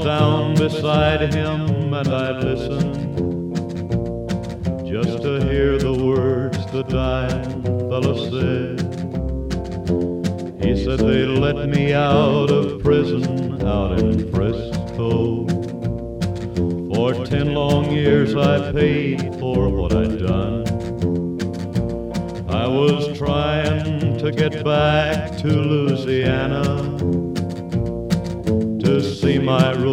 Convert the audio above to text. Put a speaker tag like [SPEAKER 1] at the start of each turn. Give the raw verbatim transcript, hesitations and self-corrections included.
[SPEAKER 1] knelt down beside him and I listened just to hear the words the dying fellow said. He said they let me out of prison out in Frisco. For ten long years I paid for what I'd done. I was trying to get back to Louisiana to see my